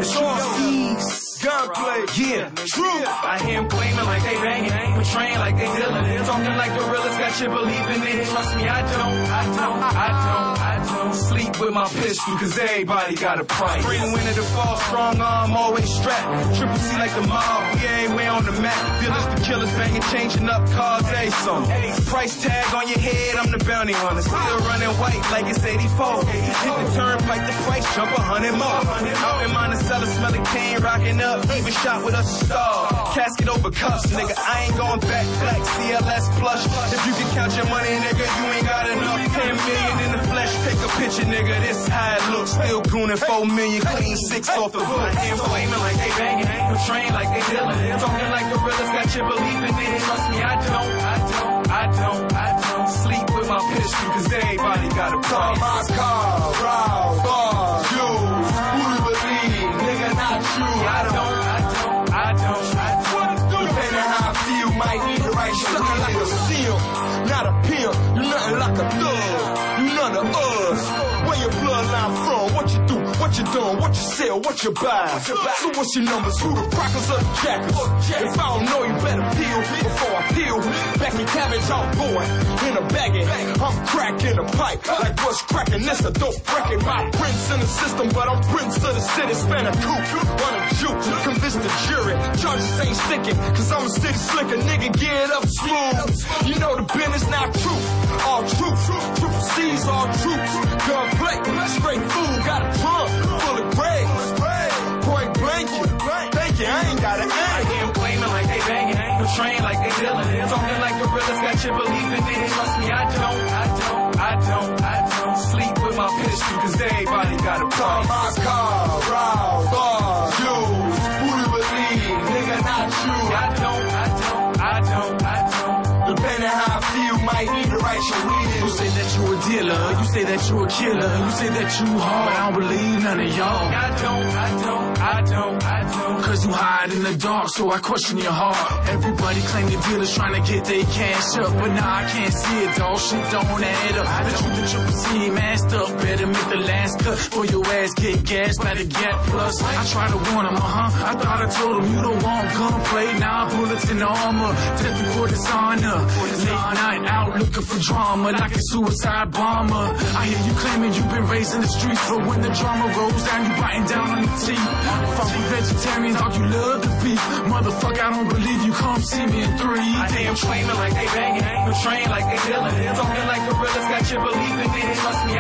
source. Gunplay, yeah, true. I hear them claiming like they banging, portraying like they dealing. Talking like gorillas, got you believing it. Trust me, I don't sleep with my pistol, cause everybody got a price. Spring, winter, to fall, strong arm, always strapped. Triple C like the mob, we everywhere on the map. Dealers to killers, banging, changing up cars, every song. Price tag on your head, I'm the bounty hunter. Still running white like it's 84. Hit the turnpike, the price jump 100 more. Out in Monticello, smelling cane, rocking up. Even shot with a star. Casket over cuffs, nigga. I ain't going back. Black CLS plush. If you can count your money, nigga, you ain't got enough. 10 million in the flesh. Take a picture, nigga. This how it looks. Still gooning 4 million. Clean 6 off the book. I hear them flaming like they banging. Portraying like they dealing. Talking like gorillas. Got you believing it. Trust me, I don't sleep with my pistol, cause everybody got a price. My car, rob, bars, use. Who do you believe? Nigga, not you. I don't. Depending how I feel, might need the right shit. Looking like a seal, not a pimp. You nothing like a thug. You none of us. Where your bloodline from? What you do? What you doing? What you sell? What you buy? So what's your numbers? Who the crackers or the jackers? If I don't know, you better peel before I peel. Becky cabbage out, boy, in a baggie. I'm cracking a pipe. Like what's cracking? This a dope record. My prince in the system, but I'm prince of the city. Span a coupe, run a juke, convince the jury. Charges ain't sticking, cause I'm a stick slicker. Nigga, get up smooth. You know the business not truth. All truth. Triple C's, all troops. Gunplay, straight food, got a trunk full of grades. Point blank, thank you, I ain't got an aim. I hear them claiming like they banging, portraying like they dealing. Talking like gorillas, got you believing it. Trust me, I don't sleep with my pistol, cause everybody got a price. My car, rob, bars, use. Who do you believe? Nigga, not you. I don't. Depending how I feel, might need the right shit. You say that you a dealer, you say that you a killer, you say that you hard, I don't believe none of y'all. I don't. Cause you hide in the dark, so I question your heart. Everybody claim the dealers trying to get their cash up, but nah, I can't see it, dawg. Shit don't add up. The truth that you see masked up, better make the last cut, or your ass get gas by the gap plus. I try to warn him, I thought I told him you don't want gunplay, now bullets in the armor, death before dishonor. Late night out looking for drama, like a suicide bomber. I hear you claiming you've been raised in the streets, but when the drama rolls down, you biting down on the teeth. Fuck with vegetarians, dog, you love the beef. Motherfucker, I don't believe you, come see me in 3. I hear them claiming like they banging, portraying like they dealing. Talking like gorillas, got you believing it. Trust me,